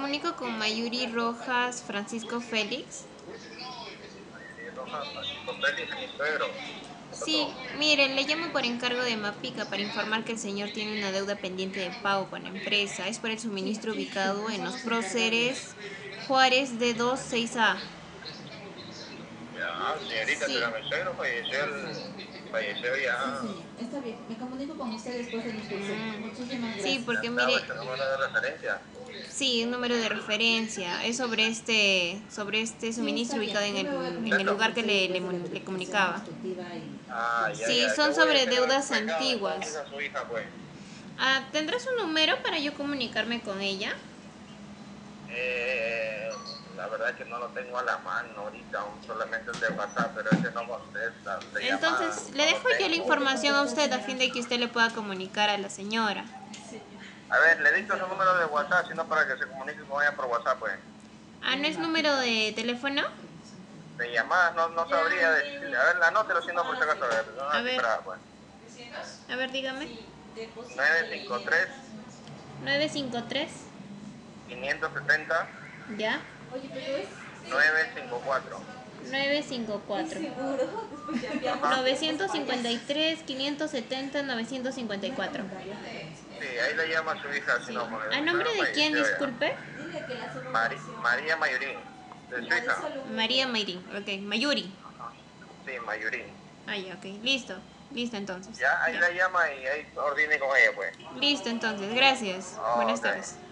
comunico con Mayuri Rojas Francisco Félix. Rojas, Francisco Félix, mi suegro. ¿Qué Sí, pasó? mire, le llamo por encargo de Mapica para informar que el señor tiene una deuda pendiente de pago con la empresa. Es por el suministro ubicado en los próceres Juárez d 26A. Ya, señorita, Sí. pero mi suegro falleció Sí, ya. señor. Está bien. Me comunico con usted después de la inspección. Muchísimas Sí, gracias. Me porque han dado mire, ese número de referencia. sí, un número de referencia. Es sobre este Sí, está suministro ubicado bien. en Yo el, me voy a en el comunicar ¿Cierto? con lugar que usted le, después de la le verificación comunicaba. constructiva y... Ah, ya, Sí, ya. ¿Qué son voy a sobre hacer en deudas el recado entonces antiguas. a su hija, pues? ¿Tendrás un número para yo comunicarme con ella? La verdad es que no lo tengo a la mano ahorita, solamente el de WhatsApp, pero ese no contesta, de llamada, Entonces, le no lo dejo yo la tengo. ¿Puede información a contestar, usted a señora? fin de que usted le pueda comunicar a la señora. A ver, le dicto su número de WhatsApp, sino para que se comunique con ella por WhatsApp, pues. ¿No es número de teléfono? De llamadas no sabría decirle. A ver, anótelo si no, por si acaso, a ver, A una ver, cifra, pues. dígame. 953 953, 570 ¿ya? 954. 954. Ajá. 953, 570, 954. Sí, ahí le llama a su hija, si Sí. no, porque ¿A mi nombre suegro de quién, falleció ya. disculpe? María Mayurín, de su hija. María Mayrin. Ok, Mayuri. Ajá. Sí, Mayurín. Ah, ya, ok. Listo. Listo entonces. Ya, ahí Ya. la llama y ahí ordine con ella, pues. Listo entonces. Gracias. Oh, Buenas ok. tardes.